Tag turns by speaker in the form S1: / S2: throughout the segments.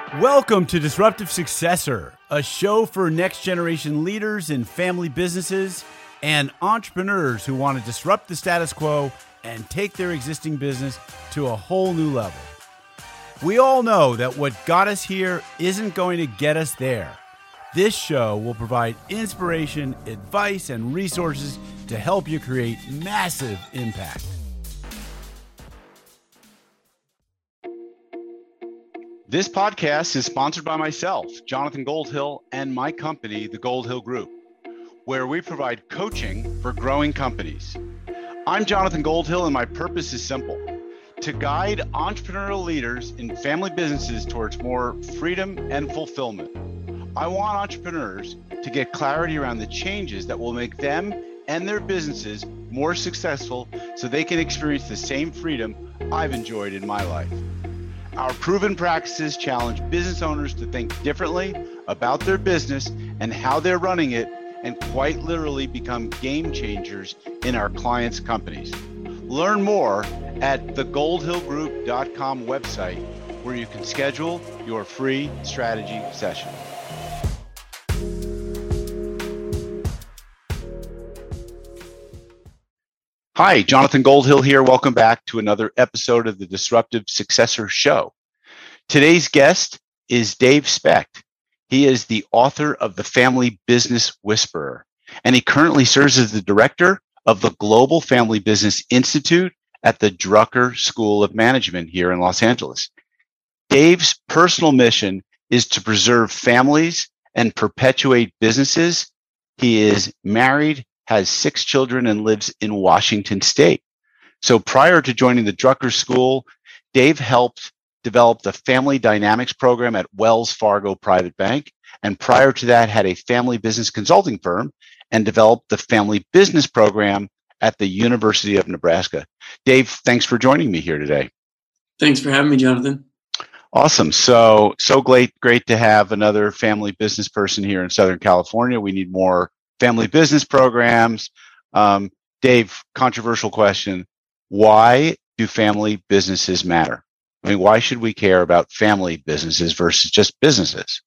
S1: Welcome to Disruptive Successor, a show for next generation leaders in family businesses and entrepreneurs who want to disrupt the status quo and take their existing business to a whole new level. We all know that what got us here isn't going to get us there. This show will provide inspiration, advice, and resources to help you create massive impact. This podcast is sponsored by myself, Jonathan Goldhill, and my company, the Goldhill Group, where we provide coaching for growing companies. I'm Jonathan Goldhill, and my purpose is simple: to guide entrepreneurial leaders in family businesses towards more freedom and fulfillment. I want entrepreneurs to get clarity around the changes that will make them and their businesses more successful so they can experience the same freedom I've enjoyed in my life. Our proven practices challenge business owners to think differently about their business and how they're running it, and quite literally become game changers in our clients' companies. Learn more at thegoldhillgroup.com website, where you can schedule your free strategy session. Hi, Jonathan Goldhill here. Welcome back to another episode of the Disruptive Successor Show. Today's guest is Dave Specht. He is the author of The Family Business Whisperer, and he currently serves as the director of the Global Family Business Institute at the Drucker School of Management here in Los Angeles. Dave's personal mission is to preserve families and perpetuate businesses. He is married, has 6 children, and lives in Washington State. So prior to joining the Drucker School, Dave helped develop the Family Dynamics program at Wells Fargo Private Bank, and prior to that had a family business consulting firm and developed the Family Business program at the University of Nebraska. Dave, thanks for joining me here today.
S2: Thanks for having me, Jonathan.
S1: Awesome. So great to have another family business person here in Southern California. We need more family business programs. Dave, controversial question. Why do family businesses matter? I mean, why should we care about family businesses versus just businesses?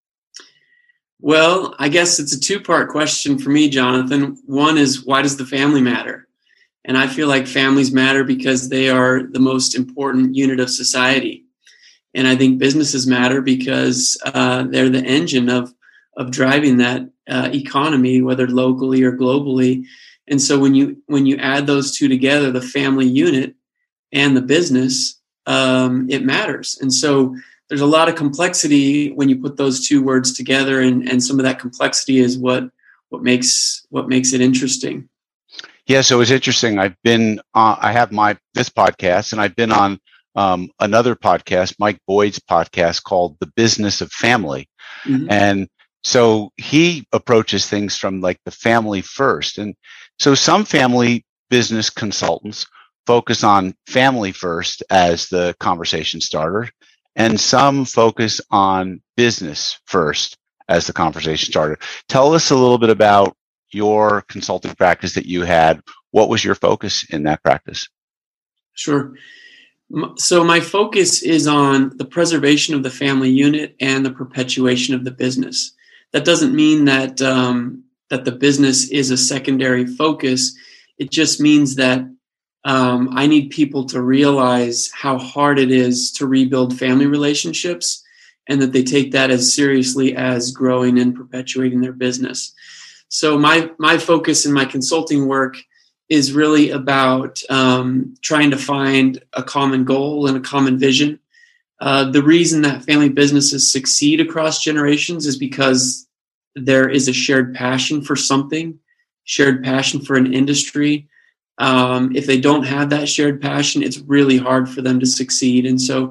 S2: Well, I guess it's a two-part question for me, Jonathan. One is, why does the family matter? And I feel like families matter because they are the most important unit of society. And I think businesses matter because they're the engine of driving that economy, whether locally or globally. And so when you add those two together, the family unit and the business, it matters. And so there's a lot of complexity when you put those two words together, and some of that complexity is what makes it interesting.
S1: Yeah, so it's interesting. I have this podcast, and I've been on another podcast, Mike Boyd's podcast, called The Business of Family. Mm-hmm. And so he approaches things from like the family first. And so some family business consultants focus on family first as the conversation starter, and some focus on business first as the conversation starter. Tell us a little bit about your consulting practice that you had. What was your focus in that practice?
S2: Sure. So my focus is on the preservation of the family unit and the perpetuation of the business. That doesn't mean that that the business is a secondary focus. It just means that I need people to realize how hard it is to rebuild family relationships, and that they take that as seriously as growing and perpetuating their business. So my focus in my consulting work is really about trying to find a common goal and a common vision. The reason that family businesses succeed across generations is because there is a shared passion for something, shared passion for an industry. If they don't have that shared passion, it's really hard for them to succeed. And so,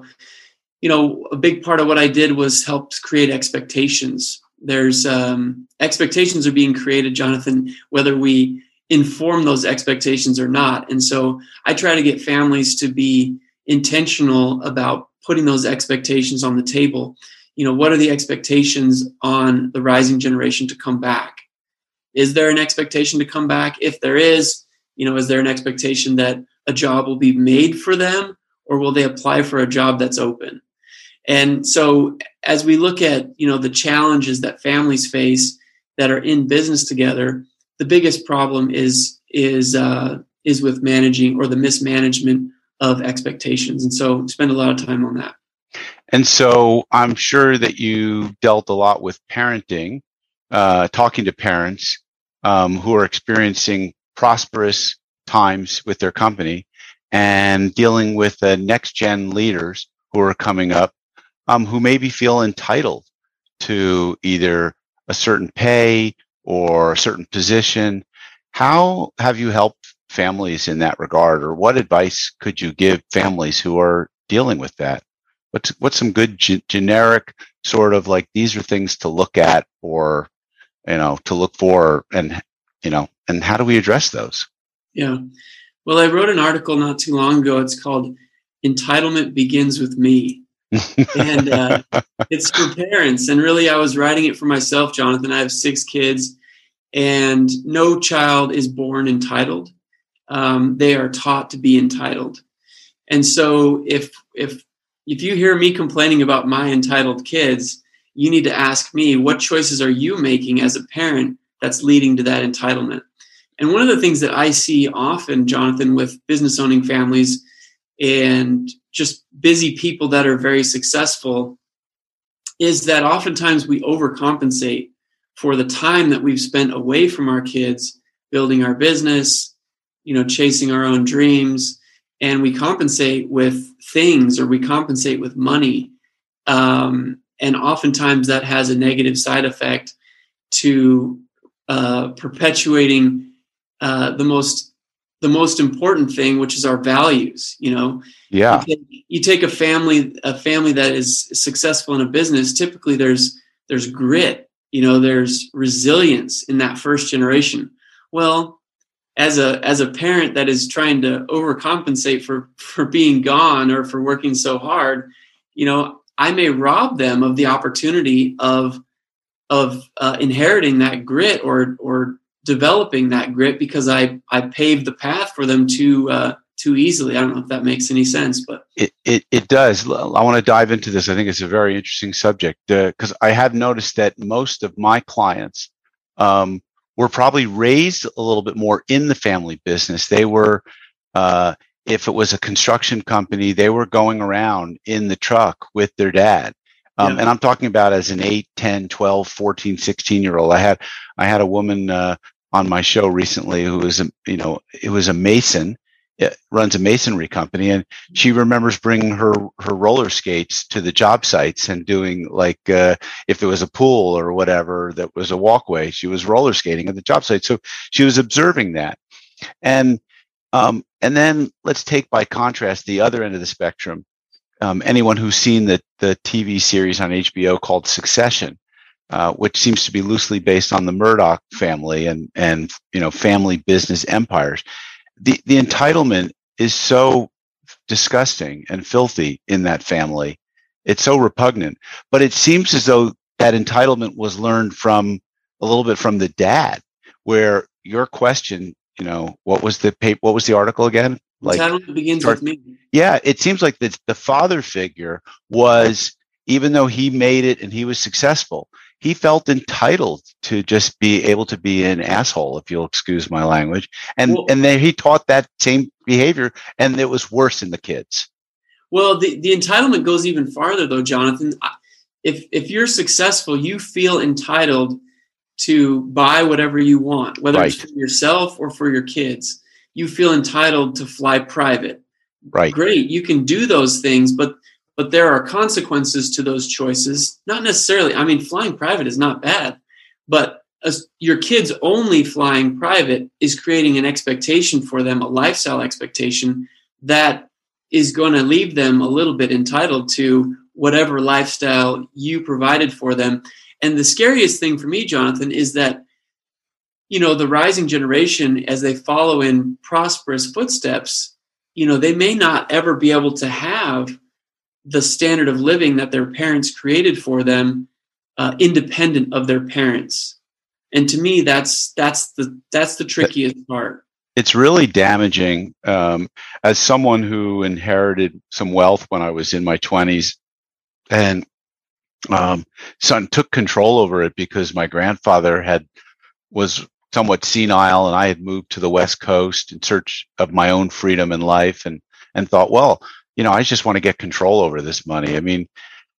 S2: a big part of what I did was help create expectations. There's expectations are being created, Jonathan, whether we inform those expectations or not. And so I try to get families to be intentional about putting those expectations on the table. What are the expectations on the rising generation to come back? Is there an expectation to come back? If there is there an expectation that a job will be made for them, or will they apply for a job that's open? And so as we look at, the challenges that families face that are in business together, the biggest problem is with managing, or the mismanagement of expectations. And so spend a lot of time on that.
S1: And so I'm sure that you dealt a lot with parenting, talking to parents who are experiencing prosperous times with their company, and dealing with the next gen leaders who are coming up, who maybe feel entitled to either a certain pay or a certain position. How have you helped families in that regard, or what advice could you give families who are dealing with that? What's some good generic sort of like, these are things to look at, or to look for, and and how do we address those?
S2: Yeah. Well, I wrote an article not too long ago. It's called "Entitlement Begins with Me." And it's for parents. And really, I was writing it for myself, Jonathan. I have 6 kids, and no child is born entitled. They are taught to be entitled. And so if you hear me complaining about my entitled kids, you need to ask me, what choices are you making as a parent that's leading to that entitlement? And one of the things that I see often, Jonathan, with business owning families and just busy people that are very successful, is that oftentimes we overcompensate for the time that we've spent away from our kids, building our business, chasing our own dreams, and we compensate with things, or we compensate with money. And oftentimes that has a negative side effect to perpetuating the most important thing, which is our values.
S1: Yeah.
S2: You take a family that is successful in a business. Typically, there's grit. There's resilience in that first generation. Well, as a parent that is trying to overcompensate for being gone, or for working so hard, I may rob them of the opportunity of inheriting that grit, or developing that grit, because I paved the path for them too easily. I don't know if that makes any sense, but
S1: it does. I want to dive into this. I think it's a very interesting subject, because I have noticed that most of my clients were probably raised a little bit more in the family business. They were, if it was a construction company, they were going around in the truck with their dad. And I'm talking about as an 8, 10, 12, 14, 16-year-old. I had a woman on my show recently who was, it was a mason. It runs a masonry company, and she remembers bringing her roller skates to the job sites and doing, like, if there was a pool or whatever that was a walkway, she was roller skating at the job site. So she was observing that. And then let's take by contrast the other end of the spectrum. Anyone who's seen the TV series on HBO called Succession, which seems to be loosely based on the Murdoch family and family business empires. The entitlement is so disgusting and filthy in that family. It's so repugnant. But it seems as though that entitlement was learned a little bit from the dad, where your question, what was the article again?
S2: Entitlement begins with me.
S1: Yeah, it seems like the father figure was, even though he made it and he was successful, he felt entitled to just be able to be an asshole, if you'll excuse my language. And then he taught that same behavior, and it was worse in the kids.
S2: Well, the entitlement goes even farther, though, Jonathan. If you're successful, you feel entitled to buy whatever you want, whether it's for yourself or for your kids. You feel entitled to fly private.
S1: Right.
S2: Great. You can do those things, but there are consequences to those choices. Not necessarily. I mean, flying private is not bad, but your kids only flying private is creating an expectation for them, a lifestyle expectation that is going to leave them a little bit entitled to whatever lifestyle you provided for them. And the scariest thing for me, Jonathan, is that, the rising generation, as they follow in prosperous footsteps, they may not ever be able to have the standard of living that their parents created for them, independent of their parents. And to me, that's the trickiest part.
S1: It's really damaging. As someone who inherited some wealth when I was in my 20s, and son took control over it because my grandfather was somewhat senile, and I had moved to the West Coast in search of my own freedom in life, and thought, well, I just want to get control over this money. I mean,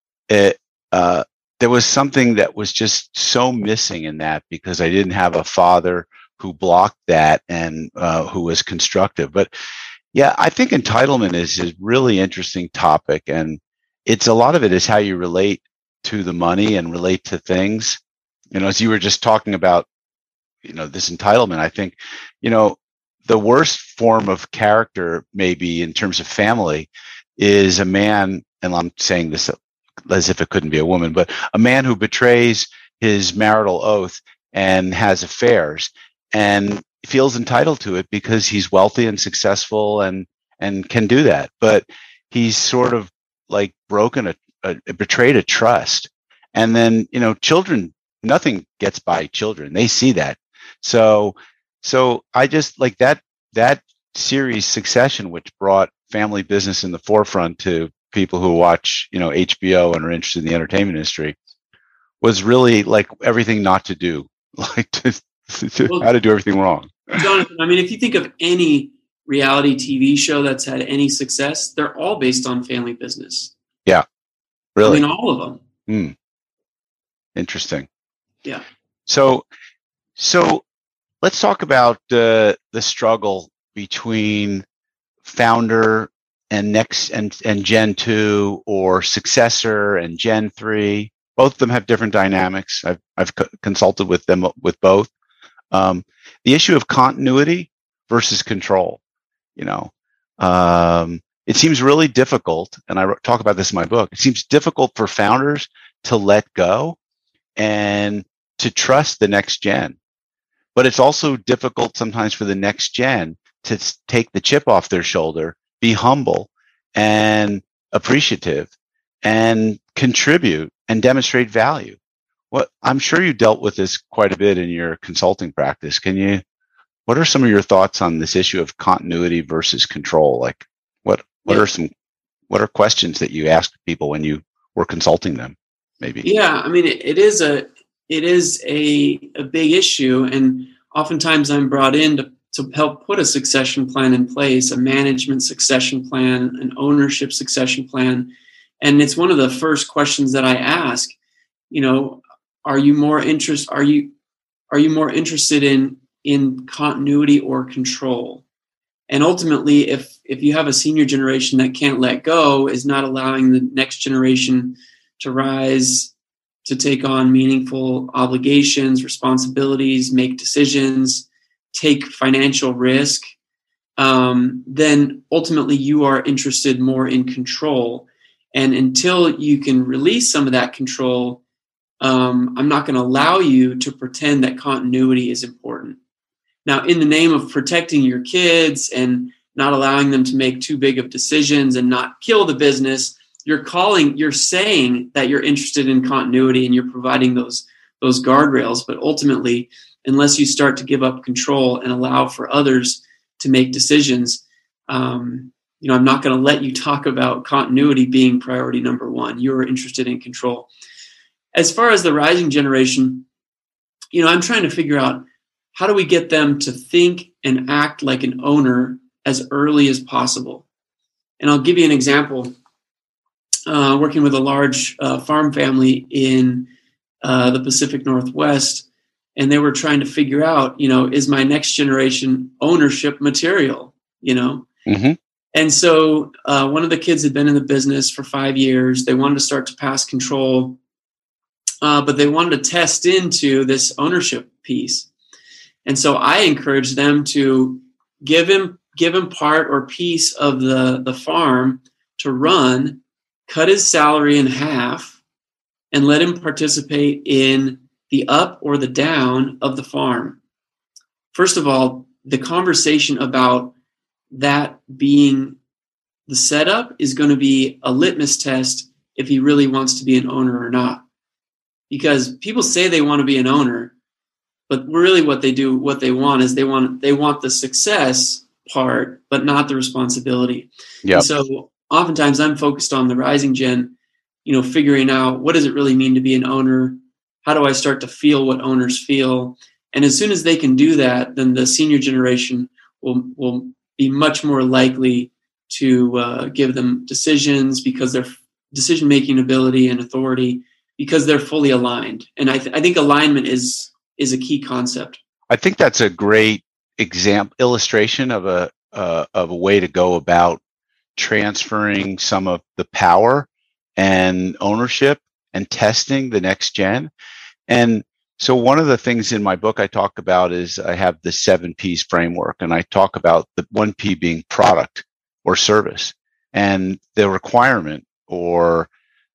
S1: there was something that was just so missing in that because I didn't have a father who blocked that and who was constructive. But yeah, I think entitlement is a really interesting topic, and a lot of it is how you relate to the money and relate to things. As you were just talking about, this entitlement, I think, the worst form of character, maybe in terms of family, is a man, and I'm saying this as if it couldn't be a woman, but a man who betrays his marital oath and has affairs and feels entitled to it because he's wealthy and successful and can do that. But he's sort of like betrayed a trust. And then, children, nothing gets by children. They see that. So I just like that series Succession, which brought family business in the forefront to people who watch, HBO and are interested in the entertainment industry, was really like everything not to do, like how to do everything wrong.
S2: Jonathan, I mean, if you think of any reality TV show that's had any success, they're all based on family business.
S1: Yeah, really.
S2: I mean, all of them.
S1: Interesting.
S2: Yeah.
S1: So let's talk about the struggle between founder and next and Gen 2 or successor and Gen 3. Both of them have different dynamics. I've consulted with them with both. The issue of continuity versus control. It seems really difficult, and I talk about this in my book. It seems difficult for founders to let go and to trust the next gen. But it's also difficult sometimes for the next gen to take the chip off their shoulder, be humble and appreciative and contribute and demonstrate value. I'm sure you dealt with this quite a bit in your consulting practice. What are some of your thoughts on this issue of continuity versus control? Like what are questions that you ask people when you were consulting them? Maybe.
S2: Yeah. I mean, it is a big issue. And oftentimes I'm brought in to help put a succession plan in place, a management succession plan, an ownership succession plan. And it's one of the first questions that I ask, are you more interested in continuity or control? And ultimately, if you have a senior generation that can't let go, is not allowing the next generation to rise, to take on meaningful obligations, responsibilities, make decisions, take financial risk, then ultimately you are interested more in control. And until you can release some of that control, I'm not going to allow you to pretend that continuity is important. Now, in the name of protecting your kids and not allowing them to make too big of decisions and not kill the business, you're saying that you're interested in continuity and you're providing those guardrails. But ultimately, unless you start to give up control and allow for others to make decisions, I'm not going to let you talk about continuity being priority number one. You're interested in control. As far as the rising generation, I'm trying to figure out how do we get them to think and act like an owner as early as possible. And I'll give you an example. Working with a large farm family in the Pacific Northwest, and they were trying to figure out, is my next generation ownership material,
S1: Mm-hmm.
S2: And so one of the kids had been in the business for 5 years. They wanted to start to pass control, but they wanted to test into this ownership piece. And so I encouraged them to give him part or piece of the farm to run, cut his salary in half, and let him participate in the up or the down of the farm. First of all, the conversation about that being the setup is going to be a litmus test if he really wants to be an owner or not. Because people say they want to be an owner, but really what they want is they want the success part, but not the responsibility.
S1: Yep.
S2: And so oftentimes I'm focused on the rising gen. figuring out what does it really mean to be an owner? How do I start to feel what owners feel? And as soon as they can do that, then the senior generation will be much more likely to give them decisions, because their decision-making ability and authority, because they're fully aligned. And I think alignment is a key concept.
S1: I think that's a great illustration of a way to go about transferring some of the power and ownership and testing the next gen. And so one of the things in my book I talk about is I have the 7 P's framework, and I talk about the 1 P being product or service, and the requirement or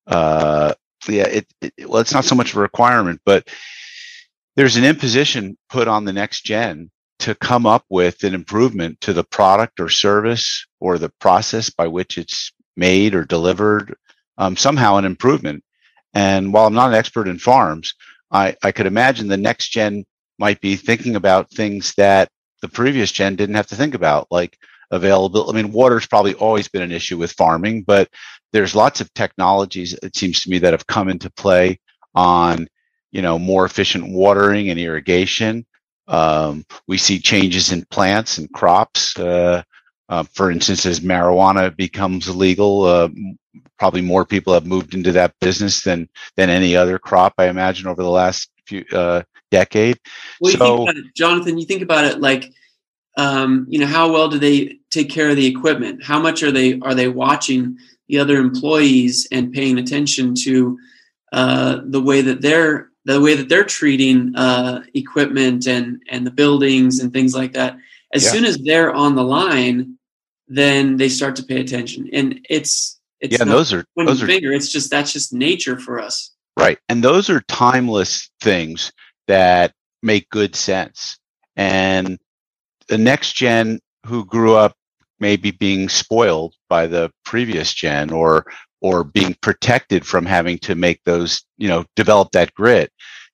S1: it's not so much a requirement, but there's an imposition put on the next gen to come up with an improvement to the product or service or the process by which it's made or delivered, somehow an improvement. And while I'm not an expert in farms, I could imagine the next gen might be thinking about things that the previous gen didn't have to think about, like availability. I mean, water's probably always been an issue with farming, but there's lots of technologies, it seems to me, that have come into play on, more efficient watering and irrigation. We see changes in plants and crops. For instance, as marijuana becomes illegal, probably more people have moved into that business than any other crop, I imagine, over the last few decade.
S2: Well, you think about it, Jonathan, you think about it like, how well do they take care of the equipment? How much are they watching the other employees and paying attention to the way that they're treating equipment and the buildings and things like that? As soon as they're on the line, then they start to pay attention. And it's not
S1: those are
S2: finger. That's just nature for us.
S1: Right. And those are timeless things that make good sense. And the next gen who grew up maybe being spoiled by the previous gen or being protected from having to make those, develop that grit.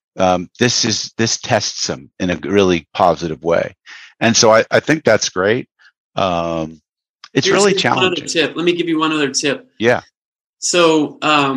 S1: This tests them in a really positive way. And so I think that's great. It's really challenging.
S2: Let me give you one other tip.
S1: Yeah.
S2: So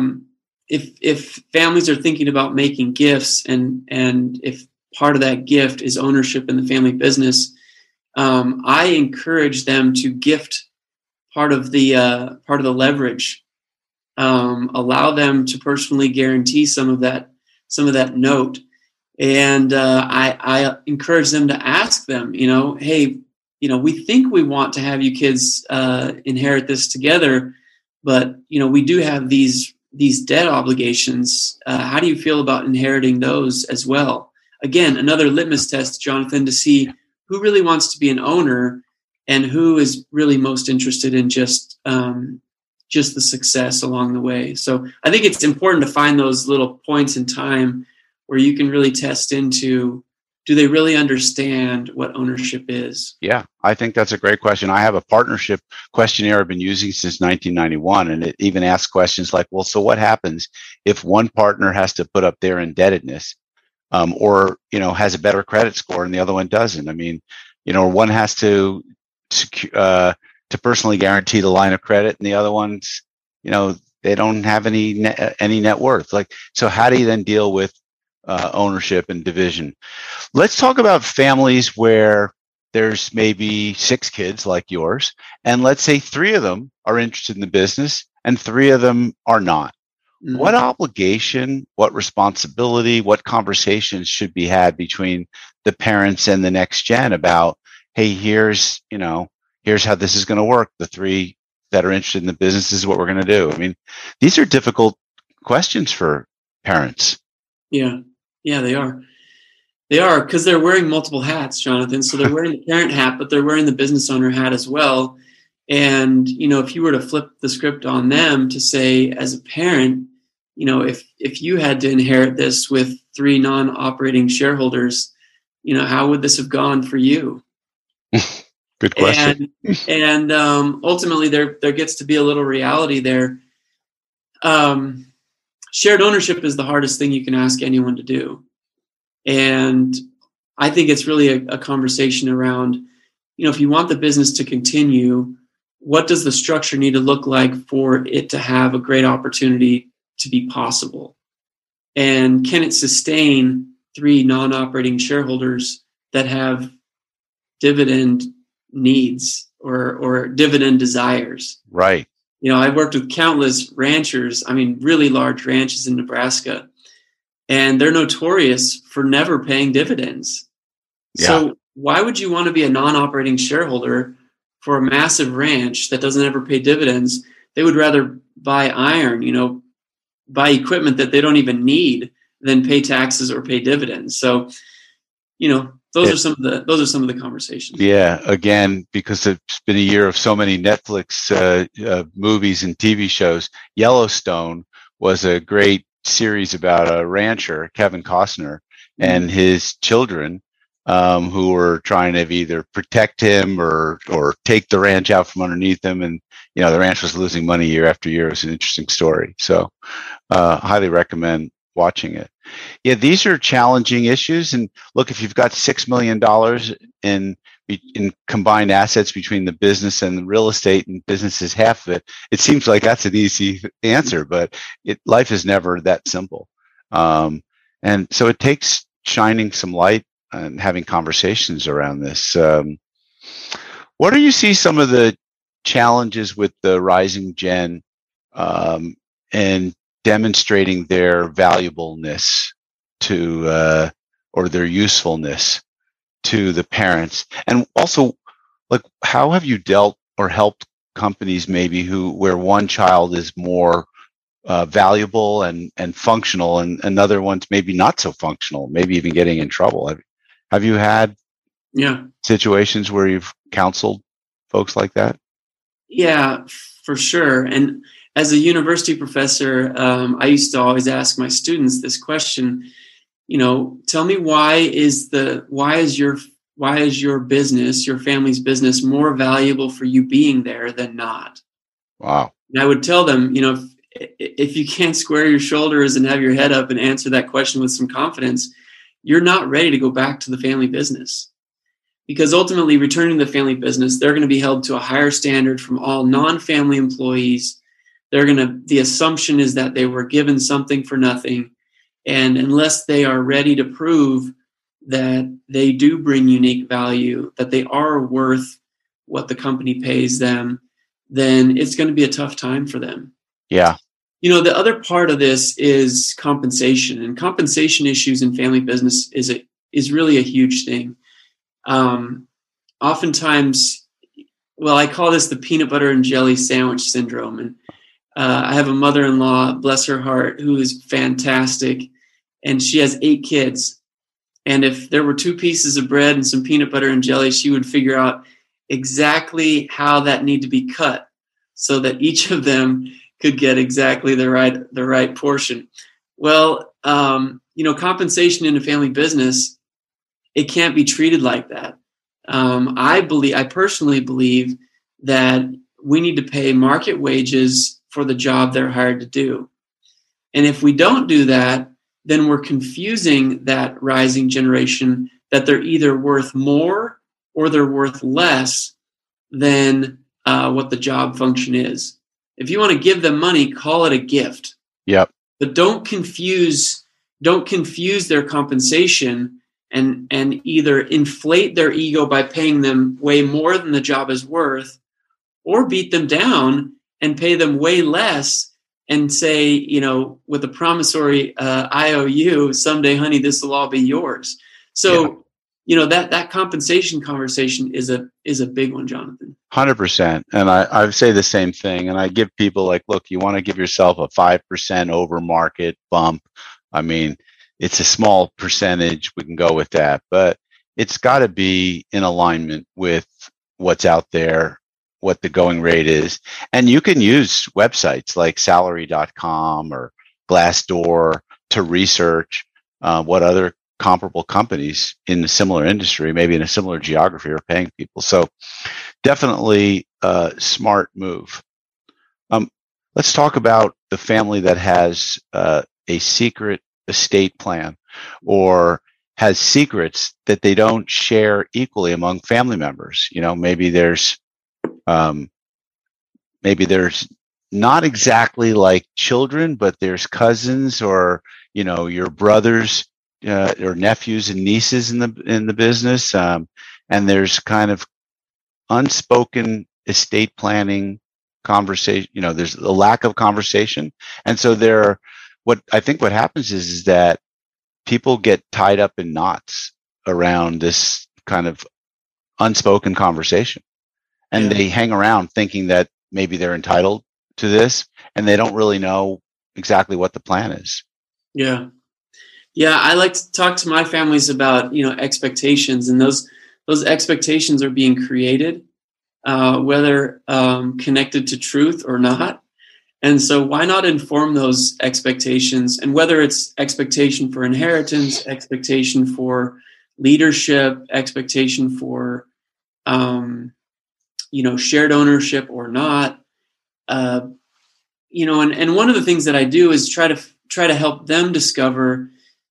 S2: if families are thinking about making gifts and if part of that gift is ownership in the family business, I encourage them to gift part of the leverage. Allow them to personally guarantee some of that note, and I encourage them to ask them, hey, we think we want to have you kids inherit this together, but we do have these debt obligations. How do you feel about inheriting those as well? Again, another litmus test, Jonathan, to see who really wants to be an owner and who is really most interested in just the success along the way. So I think it's important to find those little points in time where you can really test into, do they really understand what ownership is? Yeah,
S1: I think that's a great question. I have a partnership questionnaire I've been using since 1991, and it even asks questions like, well, so what happens if one partner has to put up their indebtedness or has a better credit score and the other one doesn't? I mean, one has to personally guarantee the line of credit, and the other ones, they don't have any net worth. So how do you then deal with ownership and division? Let's talk about families where there's maybe 6 kids like yours, and let's say 3 of them are interested in the business and 3 of them are not. Mm-hmm. What obligation, what responsibility, what conversations should be had between the parents and the next gen about, hey, here's how this is going to work. The 3 that are interested in the business, this is what we're going to do. I mean, these are difficult questions for parents.
S2: Yeah, they are. They are, because they're wearing multiple hats, Jonathan. So they're wearing the parent hat, but they're wearing the business owner hat as well. And, if you were to flip the script on them to say, as a parent, if you had to inherit this with 3 non-operating shareholders, how would this have gone for you?
S1: Good question.
S2: And ultimately, there gets to be a little reality there. Shared ownership is the hardest thing you can ask anyone to do. And I think it's really a conversation around, if you want the business to continue, what does the structure need to look like for it to have a great opportunity to be possible? And can it sustain 3 non-operating shareholders that have dividend needs or dividend desires?
S1: Right.
S2: I've worked with countless ranchers, really large ranches in Nebraska, and they're notorious for never paying dividends.
S1: Yeah.
S2: So why would you want to be a non-operating shareholder for a massive ranch that doesn't ever pay dividends? They would rather buy iron, buy equipment that they don't even need than pay taxes or pay dividends. So, those are some of the conversations.
S1: Yeah. Again, because it's been a year of so many Netflix movies and TV shows. Yellowstone was a great series about a rancher, Kevin Costner, and his children, who were trying to either protect him or take the ranch out from underneath him. And, the ranch was losing money year after year. It was an interesting story. So highly recommend watching it. Yeah, these are challenging issues. And look, if you've got $6 million in combined assets between the business and the real estate, and business is half of it, it seems like that's an easy answer, but life is never that simple. And so it takes shining some light and having conversations around this. What do you see some of the challenges with the rising gen and demonstrating their valuableness to or their usefulness to the parents? And also, like, how have you dealt or helped companies maybe where one child is more valuable and functional, and another one's maybe not so functional, maybe even getting in trouble? Have you had situations where you've counseled folks like that?
S2: Yeah, for sure. And as a university professor, I used to always ask my students this question, tell me why is your business, your family's business, more valuable for you being there than not?
S1: Wow.
S2: And I would tell them, if you can't square your shoulders and have your head up and answer that question with some confidence, you're not ready to go back to the family business. Because ultimately, returning to the family business, they're going to be held to a higher standard from all non-family employees. The assumption is that they were given something for nothing. And unless they are ready to prove that they do bring unique value, that they are worth what the company pays them, then it's going to be a tough time for them.
S1: Yeah.
S2: The other part of this is compensation, and compensation issues in family business is really a huge thing. Oftentimes, I call this the peanut butter and jelly sandwich syndrome. And I have a mother-in-law, bless her heart, who is fantastic, and she has 8 kids. And if there were 2 pieces of bread and some peanut butter and jelly, she would figure out exactly how that need to be cut so that each of them could get exactly the right portion. Well, compensation in a family business, it can't be treated like that. I personally believe that we need to pay market wages for the job they're hired to do. And if we don't do that, then we're confusing that rising generation that they're either worth more or they're worth less than what the job function is. If you want to give them money, call it a gift.
S1: Yep.
S2: But don't confuse their compensation and either inflate their ego by paying them way more than the job is worth, or beat them down and pay them way less and say, with a promissory IOU, someday, honey, this will all be yours. So, that compensation conversation is a big one, Jonathan.
S1: 100%. And I say the same thing. And I give people look, you want to give yourself a 5% over market bump. It's a small percentage. We can go with that, but it's got to be in alignment with what's out there, what the going rate is. And you can use websites like salary.com or Glassdoor to research what other comparable companies in a similar industry, maybe in a similar geography, are paying people. So definitely a smart move. Let's talk about the family that has a secret estate plan or has secrets that they don't share equally among family members. Maybe there's not exactly like children, but there's cousins or, your brothers or nephews and nieces in the business. And there's kind of unspoken estate planning conversation. There's a lack of conversation. And so what happens is that people get tied up in knots around this kind of unspoken conversation. And they hang around thinking that maybe they're entitled to this, and they don't really know exactly what the plan is.
S2: Yeah. Yeah. I like to talk to my families about, expectations, and those expectations are being created, whether connected to truth or not. And so why not inform those expectations, and whether it's expectation for inheritance, expectation for leadership, expectation for, shared ownership or not, and one of the things that I do is try to help them discover,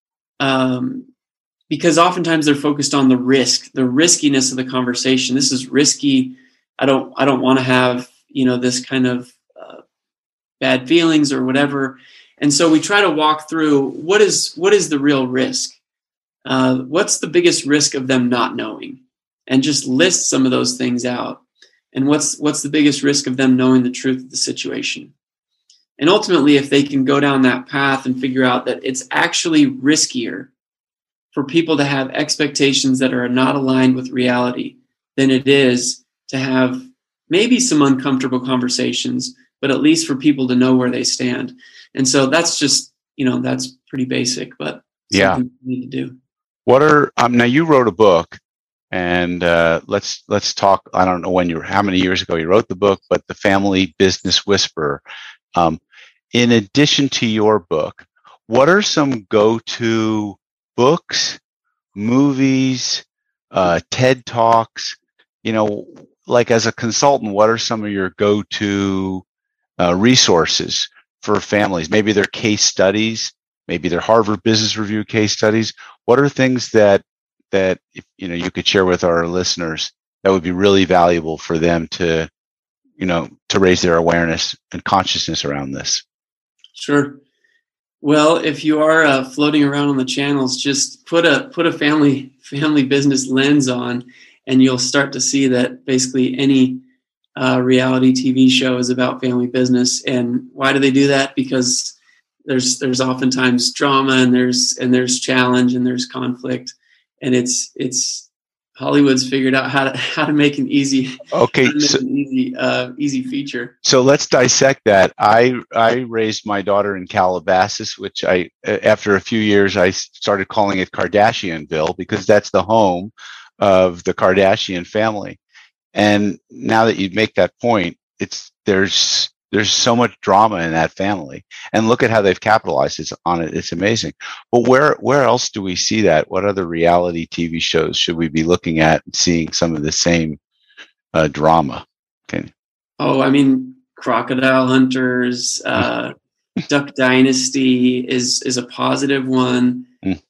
S2: because oftentimes they're focused on the riskiness of the conversation. This is risky. I don't want to have, this kind of bad feelings or whatever. And so we try to walk through what is the real risk? What's the biggest risk of them not knowing? And just list some of those things out. And what's the biggest risk of them knowing the truth of the situation? And ultimately, if they can go down that path and figure out that it's actually riskier for people to have expectations that are not aligned with reality than it is to have maybe some uncomfortable conversations, but at least for people to know where they stand. And so that's just, that's pretty basic, but something we need to do.
S1: What are, now you wrote a book, and let's talk, I don't know how many years ago you wrote the book, but The Family Business Whisperer. In addition to your book, what are some go-to books, movies, TED Talks, like as a consultant, what are some of your go-to resources for families? Maybe they're case studies, maybe they're Harvard Business Review case studies. What are things that if, you could share with our listeners that would be really valuable for them to raise their awareness and consciousness around this?
S2: Sure. Well, if you are floating around on the channels, just put a family business lens on, and you'll start to see that basically any reality TV show is about family business. And why do they do that? Because there's oftentimes drama, and there's challenge, and there's conflict, and it's Hollywood's figured out how to make an easy easy feature.
S1: So let's dissect that. I raised my daughter in Calabasas, which after a few years I started calling it Kardashianville, because that's the home of the Kardashian family. And now that you make that point, there's so much drama in that family, and look at how they've capitalized on it. It's amazing. But where else do we see that? What other reality TV shows should we be looking at and seeing some of the same drama? Okay.
S2: Oh, I mean, Crocodile Hunters, Duck Dynasty is a positive one.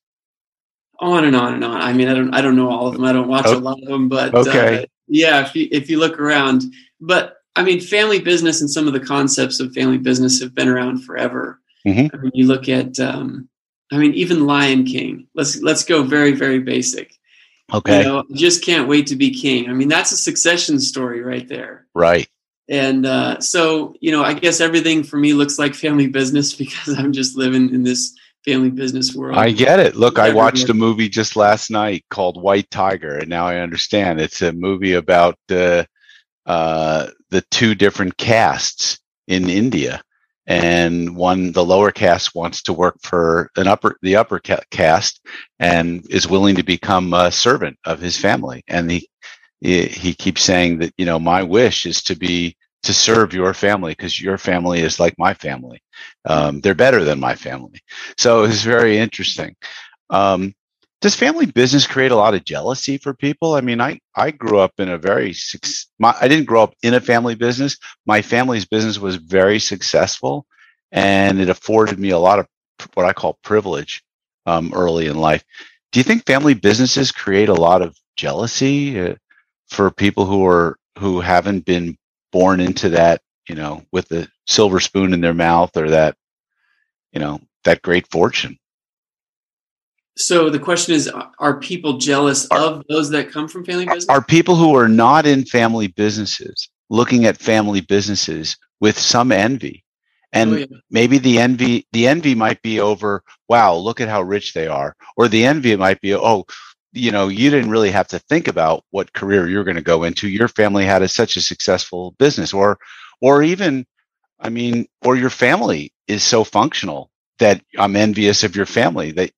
S2: On and on and on. I mean, I don't know all of them. I don't watch a lot of them, but
S1: okay.
S2: If you look around, but I mean, family business and some of the concepts of family business have been around forever. Mm-hmm. I mean, you look at, even Lion King. Let's go very, very basic.
S1: Okay.
S2: Just can't wait to be king. I mean, that's a succession story right there.
S1: Right.
S2: And so, I guess everything for me looks like family business because I'm just living in this family business world.
S1: I get it. Look, I watched a movie just last night called White Tiger, and now I understand it's a movie about the two different castes in India, and the lower caste wants to work for the upper caste and is willing to become a servant of his family. And he keeps saying that, my wish is to serve your family because your family is like my family. They're better than my family. So it's very interesting. Does family business create a lot of jealousy for people? I mean, I grew up in I didn't grow up in a family business. My family's business was very successful, and it afforded me a lot of what I call privilege early in life. Do you think family businesses create a lot of jealousy for people who haven't been born into that with the silver spoon in their mouth, or that, that great fortune.
S2: So the question is, are people jealous of those that come from family business?
S1: Are people who are not in family businesses looking at family businesses with some envy? And maybe the envy might be over, wow, look at how rich they are. Or the envy might be, oh, you didn't really have to think about what career you're going to go into. Your family had such a successful business, or even, or your family is so functional that I'm envious of your family that,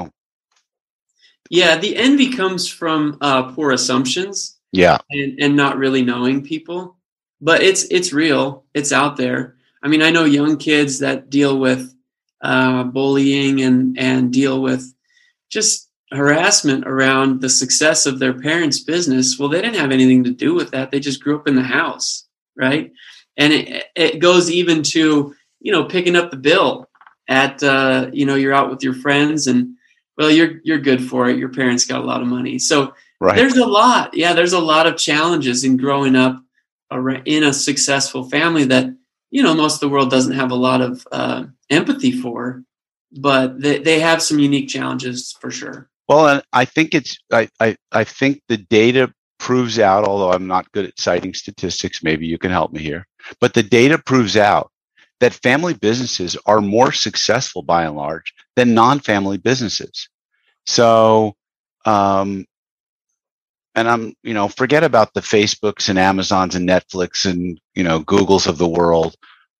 S2: Yeah, the envy comes from poor assumptions.
S1: Yeah.
S2: And not really knowing people, but it's real. It's out there. I know young kids that deal with bullying and deal with just harassment around the success of their parents' business. Well, they didn't have anything to do with that. They just grew up in the house, right? And it goes even to, picking up the bill at, you're out with your friends and, well, you're good for it. Your parents got a lot of money. So right. There's a lot of challenges in growing up in a successful family that, most of the world doesn't have a lot of empathy for, but they have some unique challenges for sure.
S1: Well, and I think I think the data proves out, although I'm not good at citing statistics, maybe you can help me here, but the data proves out that family businesses are more successful by and large than non-family businesses. So, and I'm, forget about the Facebooks and Amazons and Netflix and, Googles of the world,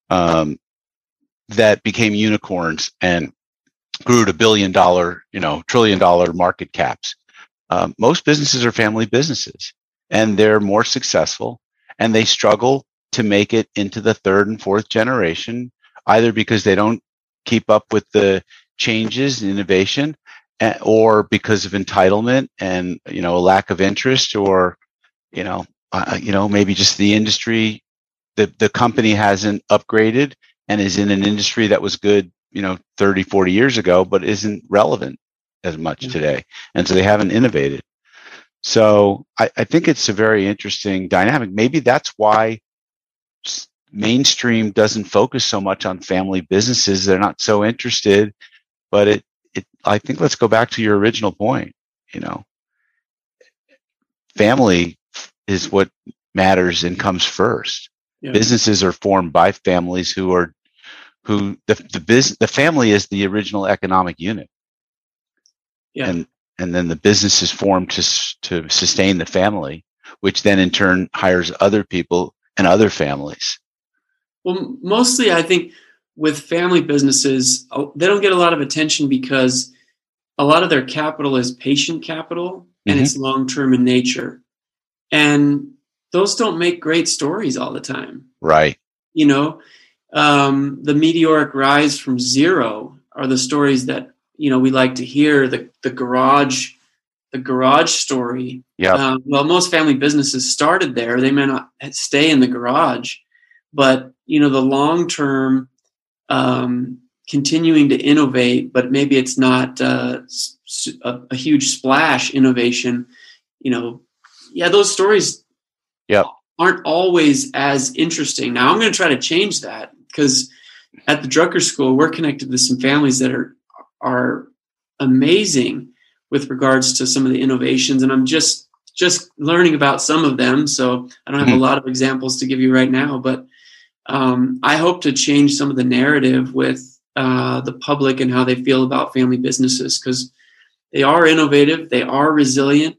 S1: that became unicorns and grew to $1 billion, $1 trillion market caps. Most businesses are family businesses, and they're more successful, and they struggle to make it into the third and fourth generation, either because they don't keep up with the changes in innovation, or because of entitlement and, a lack of interest, or, maybe just the industry, the company hasn't upgraded and is in an industry that was good, 30, 40 years ago, but isn't relevant as much today. And so they haven't innovated. So I think it's a very interesting dynamic. Maybe that's why mainstream doesn't focus so much on family businesses. They're not so interested, but I think let's go back to your original point. Family is what matters and comes first. Yeah. Businesses are formed by families who the family is the original economic unit. Yeah. And then the business is formed to sustain the family, which then in turn hires other people and other families.
S2: Well, mostly I think with family businesses, they don't get a lot of attention because a lot of their capital is patient capital and it's long-term in nature. And those don't make great stories all the time.
S1: Right.
S2: The meteoric rise from zero are the stories that, we like to hear, the garage story.
S1: Yeah.
S2: Well, most family businesses started there. They may not stay in the garage, but, the long-term, continuing to innovate, but maybe it's not a huge splash innovation, those stories aren't always as interesting. Now I'm going to try to change that, because at the Drucker School, we're connected to some families that are amazing with regards to some of the innovations. And I'm just learning about some of them. So I don't have a lot of examples to give you right now, but I hope to change some of the narrative with the public and how they feel about family businesses, because they are innovative, they are resilient,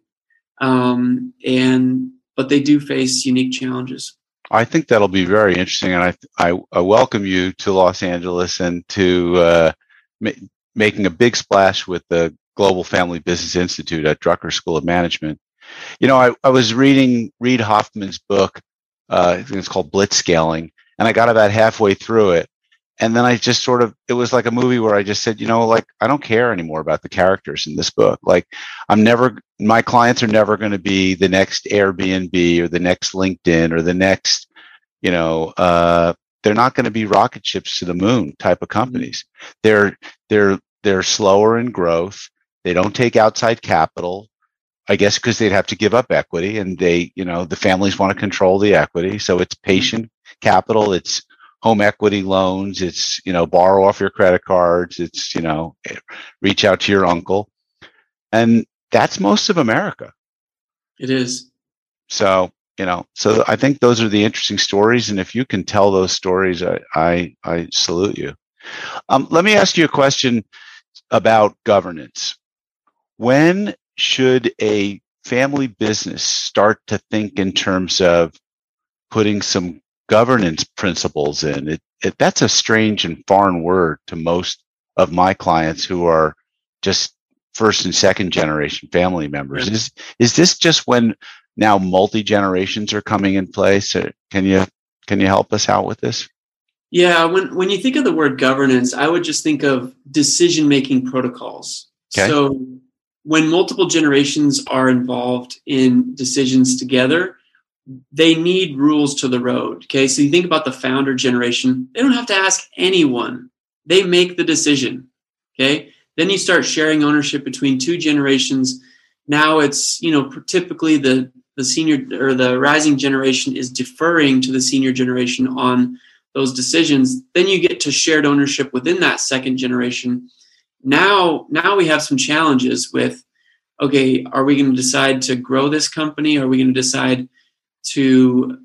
S2: but they do face unique challenges.
S1: I think that'll be very interesting, and I welcome you to Los Angeles and to making a big splash with the Global Family Business Institute at Drucker School of Management. I was reading Reid Hoffman's book. I think it's called Blitzscaling, and I got about halfway through it. And then I just it was like a movie where I just said, I don't care anymore about the characters in this book. Like, my clients are never going to be the next Airbnb or the next LinkedIn or the next, they're not going to be rocket ships to the moon type of companies. They're slower in growth. They don't take outside capital, I guess, because they'd have to give up equity, and the families want to control the equity. So it's patient. capital, it's home equity loans, it's, borrow off your credit cards, it's, reach out to your uncle. And that's most of America.
S2: It is.
S1: So, so I think those are the interesting stories. And if you can tell those stories, I salute you. Let me ask you a question about governance. When should a family business start to think in terms of putting some governance principles in? That's a strange and foreign word to most of my clients who are just first and second generation family members.
S2: Yeah.
S1: Is this just when now multi-generations are coming in place? Can you help us out with this?
S2: Yeah, when you think of the word governance, I would just think of decision-making protocols.
S1: Okay.
S2: So when multiple generations are involved in decisions together, they need rules to the road. Okay, so you think about the founder generation, they don't have to ask anyone. They make the decision. Okay, then you start sharing ownership between two generations. Now it's, typically the senior or the rising generation is deferring to the senior generation on those decisions. Then you get to shared ownership within that second generation. Now we have some challenges with, okay, are we going to decide to grow this company? Are we going to decide to,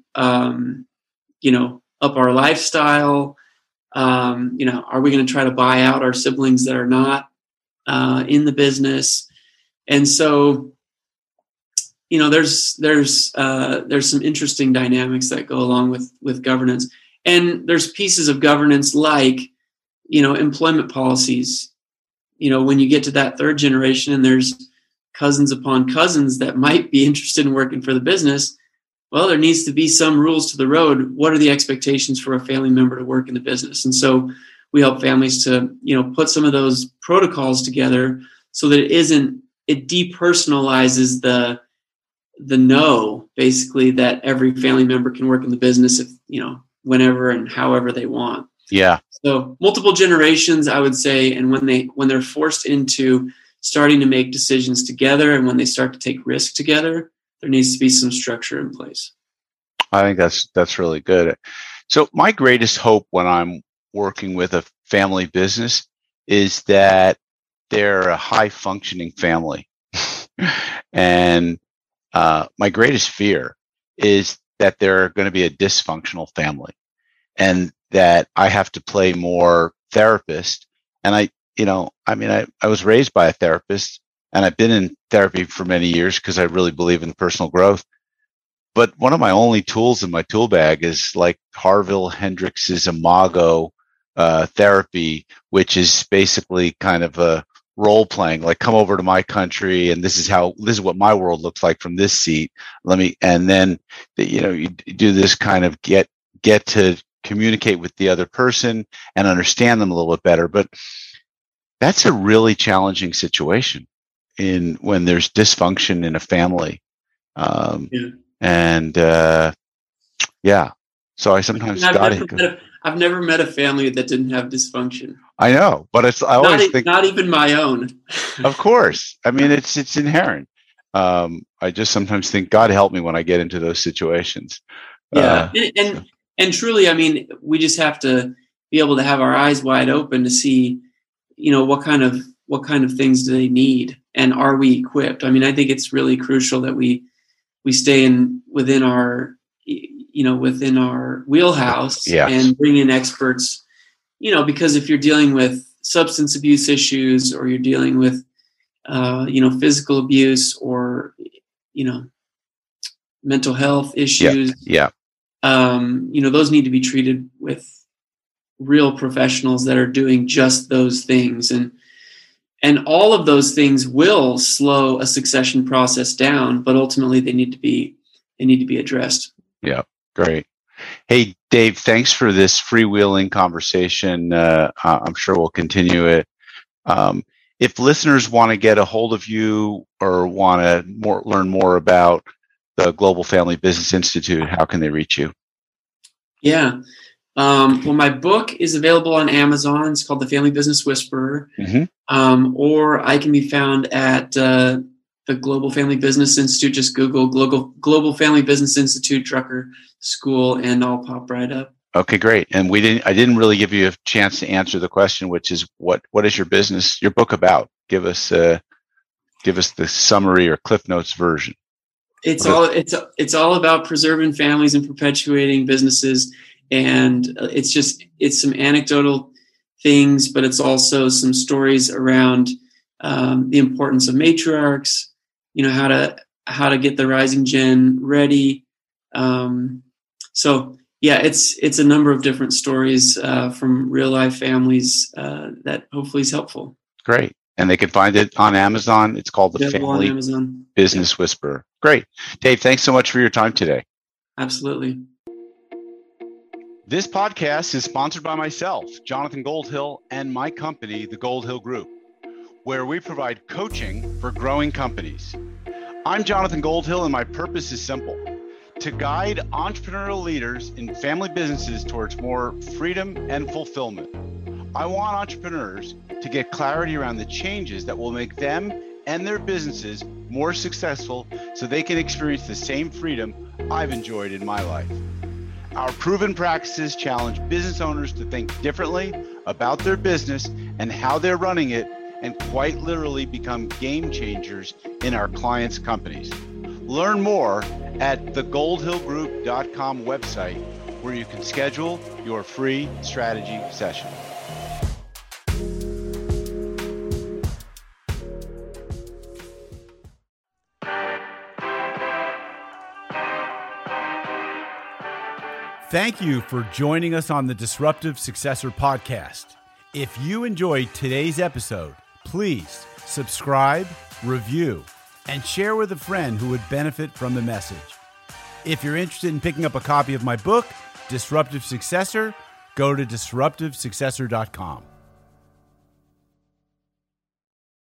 S2: up our lifestyle? Are we going to try to buy out our siblings that are not in the business? And so, there's some interesting dynamics that go along with governance. And there's pieces of governance like, employment policies. When you get to that third generation and there's cousins upon cousins that might be interested in working for the business, well, there needs to be some rules to the road. What are the expectations for a family member to work in the business? And so we help families to, put some of those protocols together so that it depersonalizes the know, basically, that every family member can work in the business if, whenever and however they want.
S1: Yeah.
S2: So multiple generations, I would say, and when they're forced into starting to make decisions together and when they start to take risk together, there needs to be some structure in place.
S1: I think that's really good. So my greatest hope when I'm working with a family business is that they're a high functioning family. And my greatest fear is that they're going to be a dysfunctional family and that I have to play more therapist. And I was raised by a therapist and I've been in therapy for many years because I really believe in personal growth. But one of my only tools in my tool bag is like Harville Hendrix's Imago therapy, which is basically kind of a role playing, like come over to my country and this is what my world looks like from this seat. And then you do this kind of get to communicate with the other person and understand them a little bit better. But that's a really challenging situation when there's dysfunction in a family. So I sometimes
S2: I've never met a family that didn't have dysfunction.
S1: I know, but I always think
S2: not even my own.
S1: Of course. I mean, it's inherent. I just sometimes think, God help me when I get into those situations.
S2: Yeah. And truly, I mean, we just have to be able to have our eyes wide open to see, what kind of things do they need and are we equipped? I mean, I think it's really crucial that we stay within our wheelhouse.
S1: Yes.
S2: And bring in experts, because if you're dealing with substance abuse issues or you're dealing with, physical abuse or, mental health issues, those need to be treated with real professionals that are doing just those things. And all of those things will slow a succession process down, but ultimately they need to be addressed.
S1: Yeah. Great. Hey, Dave, thanks for this freewheeling conversation. I'm sure we'll continue it. If listeners want to get a hold of you or want to learn more about the Global Family Business Institute, how can they reach you?
S2: Yeah. Well, my book is available on Amazon. It's called The Family Business Whisperer.
S1: Mm-hmm.
S2: Or I can be found at the Global Family Business Institute. Just Google Global Family Business Institute, Drucker School, and I'll pop right up.
S1: Okay, great. And I didn't really give you a chance to answer the question, which is what is your book about? Give us the summary or Cliff Notes version.
S2: It's all about preserving families and perpetuating businesses, and it's some anecdotal things, but it's also some stories around the importance of matriarchs. How to get the rising gen ready. So yeah, it's a number of different stories from real life families that hopefully is helpful.
S1: Great. And they can find it on Amazon. It's called The Family Business Whisperer. Great. Dave, thanks so much for your time today.
S2: Absolutely.
S1: This podcast is sponsored by myself, Jonathan Goldhill, and my company, the Goldhill Group, where we provide coaching for growing companies. I'm Jonathan Goldhill, and my purpose is simple: to guide entrepreneurial leaders in family businesses towards more freedom and fulfillment. I want entrepreneurs to get clarity around the changes that will make them and their businesses more successful so they can experience the same freedom I've enjoyed in my life. Our proven practices challenge business owners to think differently about their business and how they're running it, and quite literally become game changers in our clients' companies. Learn more at thegoldhillgroup.com website, where you can schedule your free strategy session. Thank you for joining us on the Disruptive Successor Podcast. If you enjoyed today's episode, please subscribe, review, and share with a friend who would benefit from the message. If you're interested in picking up a copy of my book, Disruptive Successor, go to disruptivesuccessor.com.